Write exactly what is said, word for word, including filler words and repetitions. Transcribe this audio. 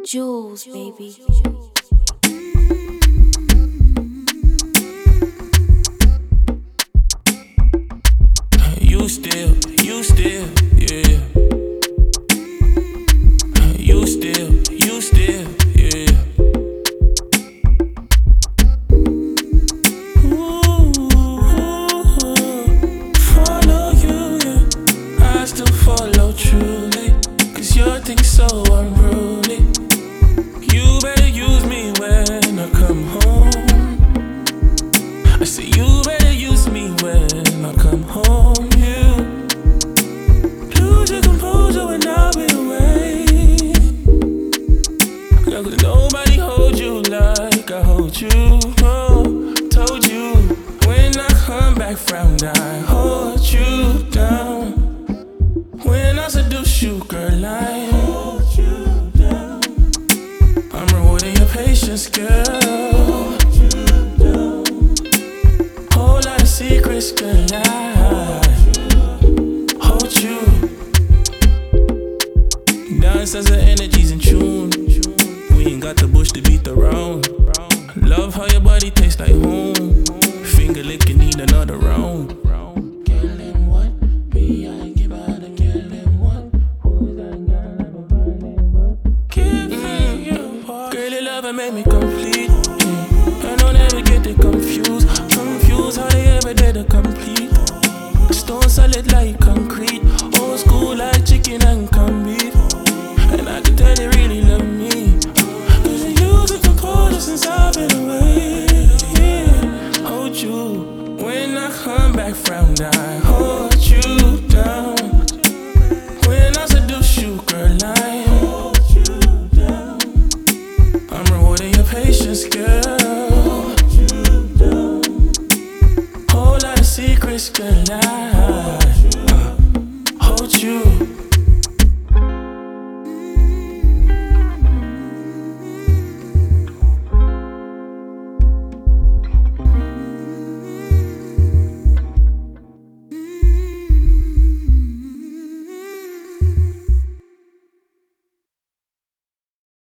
Jules, baby. You still, you still, yeah. You still, you still, yeah. Ooh, follow you, yeah. I still follow truly, cause your thing's so unruly. You better use me when I come home. I say you better use me when I come home. Lose your composure when I'll be away. Girl, cause nobody holds you like I hold you. Oh, told you when I come back from I hold you down. When I seduce you, girl, I hold you down. I'm rewarding your patience, girl. Whole lot of secrets, girl, I hold you. Dance as the energy's in tune. We ain't got the bush to beat around. Love how your body tastes like home. Finger licking, need another round. Girl, them what? Me, I ain't give out a girl, them what? Who's that girl ever finding what? Give me your heart. Girl, your love and make me complete. I don't ever get it confused. Confused how they ever did a complete. Stone solid like concrete. Old school like chicken and corned beef. And I can tell they really love me, cause you use it composure since I've been away. Yeah. Hold you when I come back from I hold you down. When I seduce you, girl, I hold you down. I'm rewarding your patience, girl. Whole lot of secrets, girl, I uh, hold you.